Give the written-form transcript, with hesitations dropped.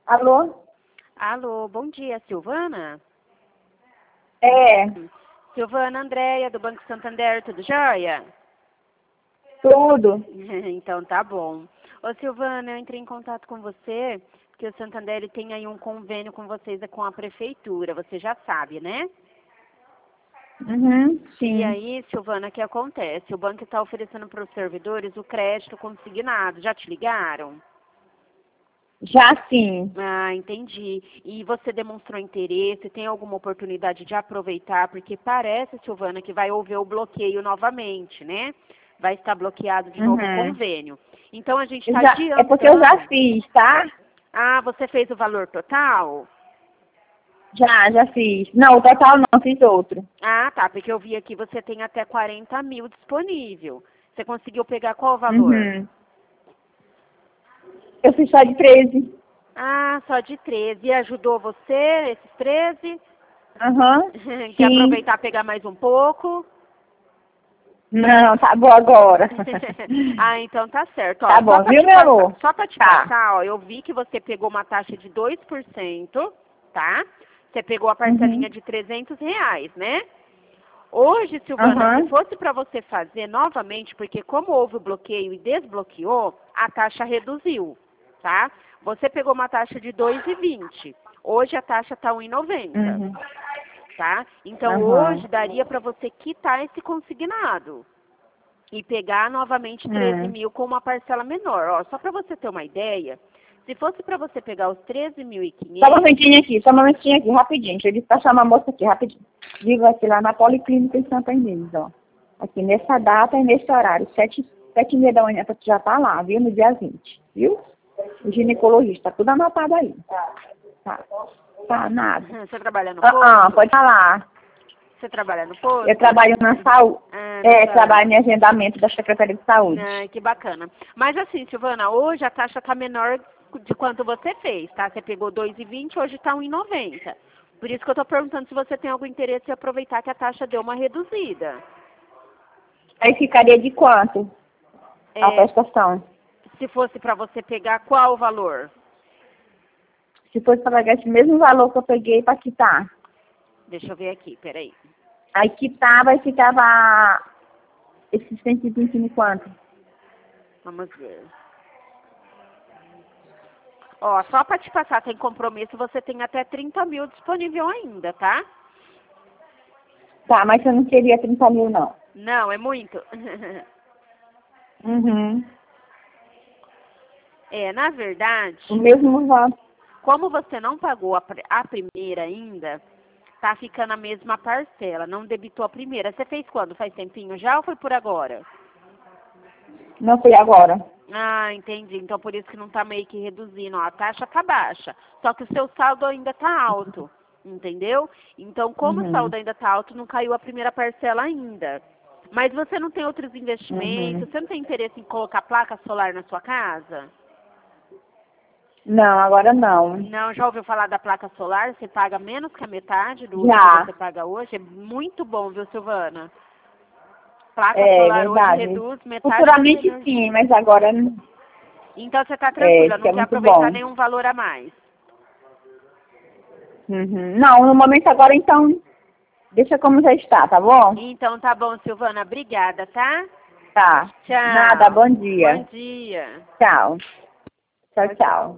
Alô? Alô, bom dia, Silvana? É, Silvana Andréia, do Banco Santander, tudo jóia? tudo. Então tá bom. Ô Silvana, eu entrei em contato com você, porque o Santander ele tem aí um convênio com vocês, com a prefeitura, você já sabe, né? Uhum, E sim. aí, Silvana, o que acontece? O banco está oferecendo para os servidores o crédito consignado, já te ligaram? Já sim. Ah, entendi. E você demonstrou interesse, tem alguma oportunidade de aproveitar, porque parece, Silvana, que vai haver o bloqueio novamente, né? Vai estar bloqueado de novo o Uhum. convênio. Então a gente está É porque eu já adiantando. fiz, tá? Ah, você fez o valor total? Já fiz. Não, o total não, fiz outro. Ah, tá, porque eu vi aqui você tem até 40 mil disponível. Você conseguiu pegar qual valor? Uhum. Eu fiz só de 13. Ah, só de 13. E ajudou você, esses 13? Aham, Quer sim. aproveitar e pegar mais um pouco? Não, tá bom agora. Ah, então tá certo. Ó, Tá bom, viu, meu amor? só para te Tá. passar, ó, eu vi que você pegou uma taxa de 2%, tá? Você pegou a parcelinha Uhum. de R$ 300, né? Hoje, Silvana, se Aham. fosse para você fazer novamente, porque como houve o bloqueio e desbloqueou, a taxa reduziu, tá? Você pegou uma taxa de 2,20. Hoje a taxa tá 1,90, Uhum. tá? Então Aham. hoje daria para você quitar esse consignado e pegar novamente 13 Hum. mil com uma parcela menor. Ó, só para você ter uma ideia, se fosse para você pegar os Só um 13.500, momentinho aqui, só um momentinho aqui, rapidinho. Deixa eu despachar uma moça aqui, rapidinho. Digo aqui lá na Policlínica em Santa Inês, ó. Aqui nessa data e nesse horário, 7h30 da manhã, pra tu já tá lá, viu? No dia 20, viu? O ginecologista, tudo anotado aí. Tá, tá, nada. você trabalha no posto? Pode falar. Você trabalha no Eu posto? trabalho na saúde. Ah, na É, trabalho em saúde. agendamento da Secretaria de Saúde. Ah, que bacana. Mas assim, Silvana, hoje a taxa está menor de quanto você fez, tá? Você pegou 2,20, hoje está 1,90. Por isso que eu estou perguntando se você tem algum interesse em aproveitar que a taxa deu uma reduzida. Aí ficaria de quanto a É, prestação? se fosse para você pegar qual o valor? Se fosse para pagar esse mesmo valor que eu peguei para quitar. Deixa eu ver aqui, peraí. Aí quitava e ficava esse 120 em quanto? Vamos ver. Ó, só para te passar, tem compromisso, você tem até 30 mil disponível ainda, tá? Tá, mas eu não queria 30 mil, não. Não, é muito. Uhum. É, na verdade, O mesmo valor. como você não pagou a primeira ainda, tá ficando a mesma parcela, não debitou a primeira. Você fez quando? Faz tempinho já ou foi por agora? Não foi agora. Ah, entendi. Então por isso que não tá meio que reduzindo. Ó, a taxa tá baixa. Só que o seu saldo ainda tá alto. Entendeu? Então, como o Uhum. saldo ainda tá alto, não caiu a primeira parcela ainda. Mas você não tem outros Uhum. investimentos? Você não tem interesse em colocar placa solar na sua casa? Não, agora não. Não, já ouviu falar da placa solar? Você paga menos que a metade do que Já. você paga hoje. É muito bom, viu, Silvana? Placa É solar hoje verdade. reduz metade da sua Futuramente energia. sim, mas agora Então você está tranquila, que não é quer muito aproveitar bom. nenhum valor a mais. Uhum. Não, no momento agora então, deixa como já está, tá bom? Então tá bom, Silvana. Obrigada, tá? Tá. Nada, Tchau. bom Bom dia. dia. Tchau. Tchau, tchau.